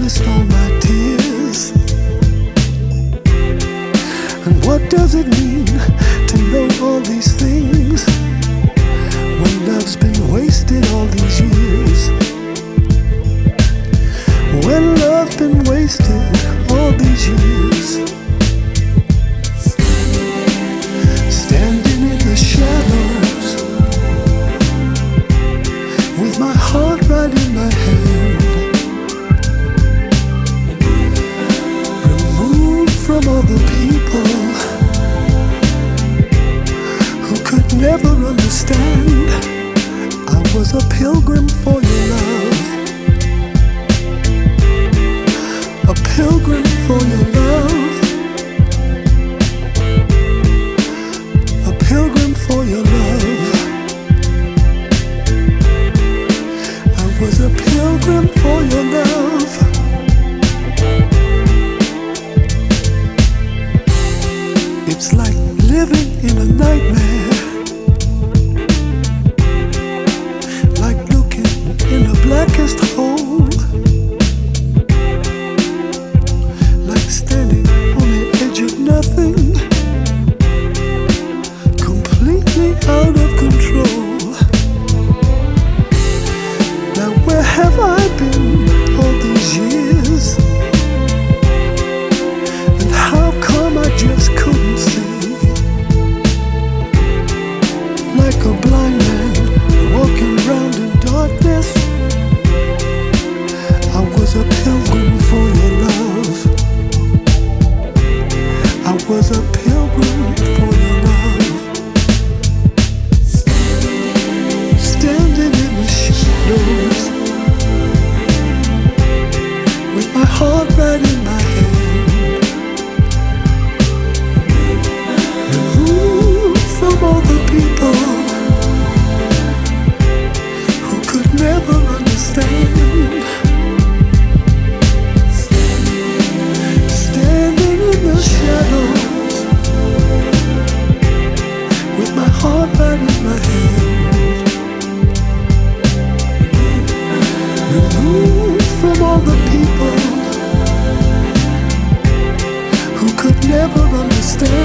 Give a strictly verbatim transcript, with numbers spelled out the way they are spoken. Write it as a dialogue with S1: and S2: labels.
S1: witnessed all my tears. And what does it mean to know all these things when love's been wasted all these years? When love's been wasted all these years. Standing in the shadows with my heart right in my hand, removed from all the people who could never understand. I was a pilgrim for your love, a pilgrim for your love, a pilgrim for your love. I was a pilgrim for your love. It's like living in a nightmare, like looking in the blackest hole, like standing on the edge of nothing, completely out of control. Now where have I been all these years? And how come I just couldn't see? Like a blind man walking round in darkness, I was a pilgrim for your love. I was a pilgrim for your love. Standing in the shadows with my heart right in my hand, removed from all the people who could never understand. Standing in the shadows with my heart right in my hand, removed from all the people who could never understand.